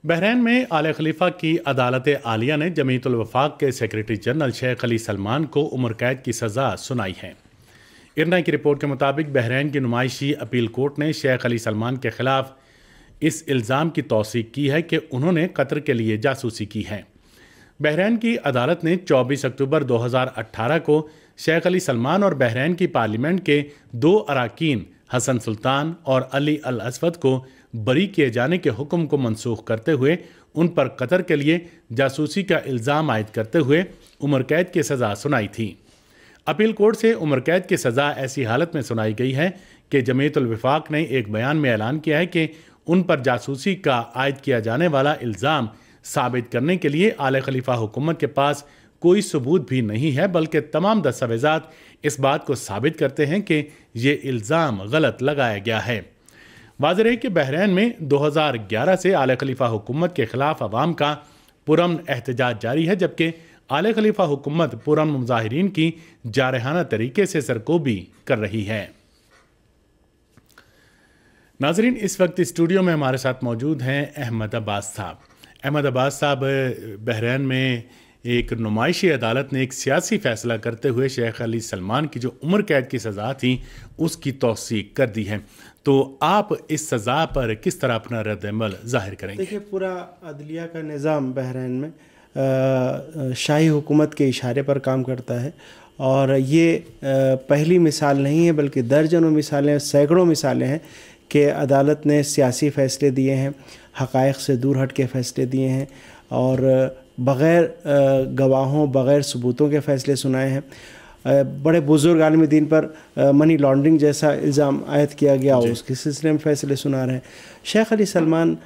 بحرین میں اعلی خلیفہ کی عدالت عالیہ نے جمعیت الوفاق کے سیکرٹری جنرل شیخ علی سلمان کو عمر قید کی سزا سنائی ہے۔ ارنا کی رپورٹ کے مطابق بحرین کی نمائشی اپیل کورٹ نے شیخ علی سلمان کے خلاف اس الزام کی توثیق کی ہے کہ انہوں نے قطر کے لیے جاسوسی کی ہے۔ بحرین کی عدالت نے 24 اکتوبر 2018 کو شیخ علی سلمان اور بحرین کی پارلیمنٹ کے 2 اراکین حسن سلطان اور علی الاسود کو بری کیے جانے کے حکم کو منسوخ کرتے ہوئے ان پر قطر کے لیے جاسوسی کا الزام عائد کرتے ہوئے عمر قید کی سزا سنائی تھی۔ اپیل کورٹ سے عمر قید کی سزا ایسی حالت میں سنائی گئی ہے کہ جمعیت الوفاق نے ایک بیان میں اعلان کیا ہے کہ ان پر جاسوسی کا عائد کیا جانے والا الزام ثابت کرنے کے لیے اعلی خلیفہ حکومت کے پاس کوئی ثبوت بھی نہیں ہے، بلکہ تمام دستاویزات اس بات کو ثابت کرتے ہیں کہ یہ الزام غلط لگایا گیا ہے۔ واضح ہے کہ بحرین میں 2011 سے اعلی خلیفہ حکومت کے خلاف عوام کا پرامن احتجاج جاری ہے، جبکہ اعلی خلیفہ حکومت پرامن مظاہرین کی جارحانہ طریقے سے سرکوبی کر رہی ہے۔ ناظرین، اس وقت اسٹوڈیو میں ہمارے ساتھ موجود ہیں احمد عباس صاحب۔ احمد عباس صاحب، بحرین میں ایک نمائشی عدالت نے ایک سیاسی فیصلہ کرتے ہوئے شیخ علی سلمان کی جو عمر قید کی سزا تھی اس کی توثیق کر دی ہے، تو آپ اس سزا پر کس طرح اپنا رد عمل ظاہر کریں گے؟ دیکھیے، پورا عدلیہ کا نظام بحرین میں شاہی حکومت کے اشارے پر کام کرتا ہے، اور یہ پہلی مثال نہیں ہے بلکہ درجنوں مثالیں، سینکڑوں مثالیں ہیں کہ عدالت نے سیاسی فیصلے دیے ہیں، حقائق سے دور ہٹ کے فیصلے دیے ہیں، اور بغیر گواہوں، بغیر ثبوتوں کے فیصلے سنائے ہیں۔ بڑے بزرگ عالم دین پر منی لانڈرنگ جیسا الزام عائد کیا گیا اور اس کے سلسلے میں فیصلے سنا رہے ہیں۔ شیخ علی سلمان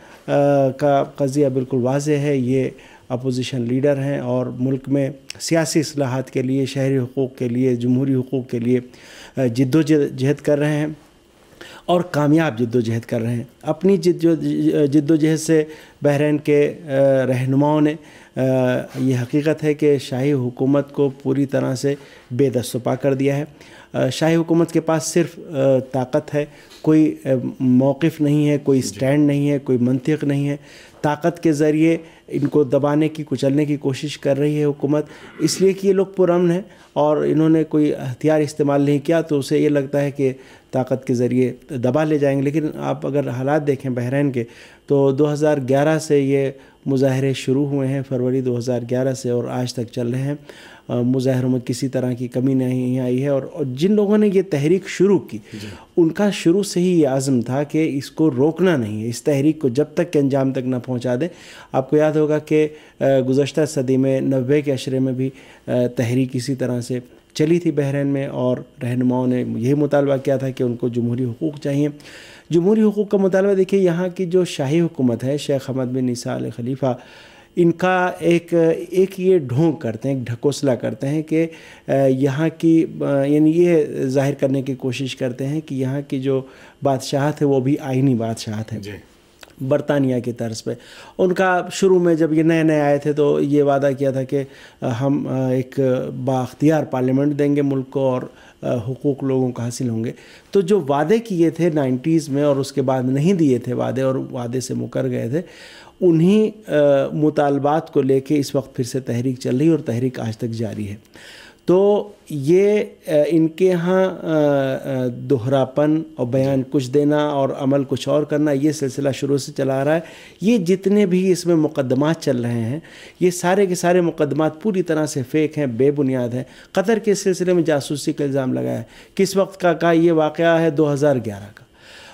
کا قضیہ بالکل واضح ہے، یہ اپوزیشن لیڈر ہیں اور ملک میں سیاسی اصلاحات کے لیے، شہری حقوق کے لیے، جمہوری حقوق کے لیے جد و جہد کر رہے ہیں اور کامیاب جد و جہد کر رہے ہیں۔ اپنی جد و جہد سے بحرین کے رہنماؤں نے یہ حقیقت ہے کہ شاہی حکومت کو پوری طرح سے بے دست و پا کر دیا ہے۔ شاہی حکومت کے پاس صرف طاقت ہے، کوئی موقف نہیں ہے، کوئی سٹینڈ نہیں ہے، کوئی منطق نہیں ہے۔ طاقت کے ذریعے ان کو دبانے کی، کچلنے کی کوشش کر رہی ہے حکومت، اس لیے کہ یہ لوگ پرامن ہیں اور انہوں نے کوئی ہتھیار استعمال نہیں کیا، تو اسے یہ لگتا ہے کہ طاقت کے ذریعے دبا لے جائیں گے۔ لیکن آپ اگر حالات دیکھیں بحرین کے، تو 2011 سے یہ مظاہرے شروع ہوئے ہیں، فروری 2011 سے، اور آج تک چل رہے ہیں۔ مظاہروں میں کسی طرح کی کمی نہیں آئی ہے، اور جن لوگوں نے یہ تحریک شروع کی ان کا شروع سے ہی یہ عزم تھا کہ اس کو روکنا نہیں ہے، اس تحریک کو جب تک کہ انجام تک نہ پہنچا دیں۔ آپ کو یاد ہوگا کہ گزشتہ صدی میں 90 کے عشرے میں بھی تحریک اسی طرح سے چلی تھی بحرین میں، اور رہنماؤں نے یہی مطالبہ کیا تھا کہ ان کو جمہوری حقوق چاہیے۔ جمہوری حقوق کا مطالبہ دیکھیے، یہاں کی جو شاہی حکومت ہے، شیخ حمد بن عیسیٰ آل خلیفہ، ان کا ایک یہ ڈھونگ کرتے ہیں، ایک ڈھکوسلا کرتے ہیں کہ یہاں کی، یعنی یہ ظاہر کرنے کی کوشش کرتے ہیں کہ یہاں کی جو بادشاہت ہے وہ بھی آئینی بادشاہت ہے، برطانیہ کی طرز پہ۔ ان کا شروع میں جب یہ نئے نئے آئے تھے تو یہ وعدہ کیا تھا کہ ہم ایک بااختیار پارلیمنٹ دیں گے ملک کو، اور حقوق لوگوں کو حاصل ہوں گے۔ تو جو وعدے کیے تھے 90s میں اور اس کے بعد نہیں دیے تھے وعدے، اور وعدے سے مکر گئے تھے، انہی مطالبات کو لے کے اس وقت پھر سے تحریک چل رہی ہے، اور تحریک آج تک جاری ہے۔ تو یہ ان کے ہاں دہراپن اور بیان کچھ دینا اور عمل کچھ اور کرنا، یہ سلسلہ شروع سے چلا رہا ہے۔ یہ جتنے بھی اس میں مقدمات چل رہے ہیں، یہ سارے کے سارے مقدمات پوری طرح سے فیک ہیں، بے بنیاد ہیں۔ قطر کے سلسلے میں جاسوسی کا الزام لگایا ہے، کس وقت کا یہ واقعہ ہے؟ 2011 کا۔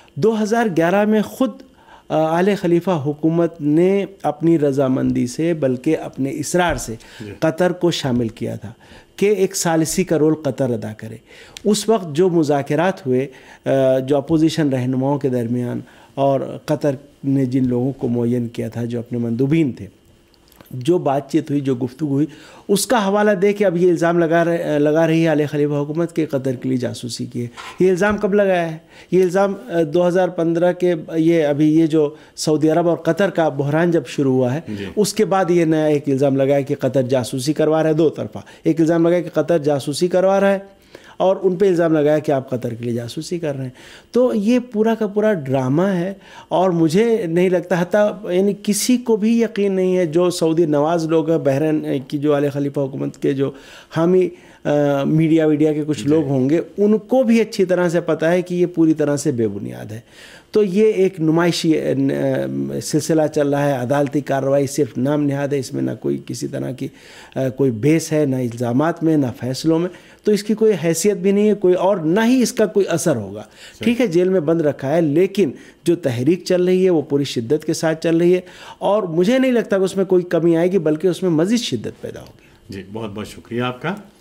2011 میں خود اعلی خلیفہ حکومت نے اپنی رضامندی سے، بلکہ اپنے اصرار سے قطر کو شامل کیا تھا کہ ایک ثالثی کا رول قطر ادا کرے۔ اس وقت جو مذاکرات ہوئے جو اپوزیشن رہنماؤں کے درمیان، اور قطر نے جن لوگوں کو معین کیا تھا جو اپنے مندوبین تھے، جو بات چیت ہوئی، جو گفتگو ہوئی، اس کا حوالہ دے کے اب یہ الزام لگا رہی ہے اعلی خلیفہ حکومت کے قطر کے لیے جاسوسی کی ہے۔ یہ الزام کب لگایا ہے؟ یہ الزام 2015 کے، یہ ابھی یہ جو سعودی عرب اور قطر کا بحران جب شروع ہوا ہے، اس کے بعد یہ نیا ایک الزام لگایا کہ قطر جاسوسی کروا رہا ہے۔ دو طرفہ ایک الزام لگایا کہ قطر جاسوسی کروا رہا ہے، اور ان پہ الزام لگایا کہ آپ قطر کے لیے جاسوسی کر رہے ہیں. تو یہ پورا کا پورا ڈرامہ ہے. اور مجھے نہیں لگتا حتیٰ یعنی کسی کو بھی یقین نہیں ہے جو سعودی نواز لوگ ہیں بحرین کی جو آل خلیفہ حکومت کے جو حامی میڈیا کے کچھ لوگ ہوں گے, ان کو بھی اچھی طرح سے پتہ ہے کہ یہ پوری طرح سے بے بنیاد ہے. تو یہ ایک نمائشی سلسلہ چل رہا ہے. عدالتی کارروائی صرف نام نہاد ہے, اس میں نہ کوئی کسی طرح کی کوئی بیس ہے, نہ الزامات میں نہ فیصلوں میں. تو اس کی کوئی حیثیت بھی نہیں ہے کوئی, اور نہ ہی اس کا کوئی اثر ہوگا. ٹھیک ہے جیل میں بند رکھا ہے, لیکن جو تحریک چل رہی ہے وہ پوری شدت کے ساتھ چل رہی ہے, اور مجھے نہیں لگتا کہ اس میں کوئی کمی آئے گی, بلکہ اس میں مزید شدت پیدا ہوگی. جی بہت بہت شکریہ آپ کا.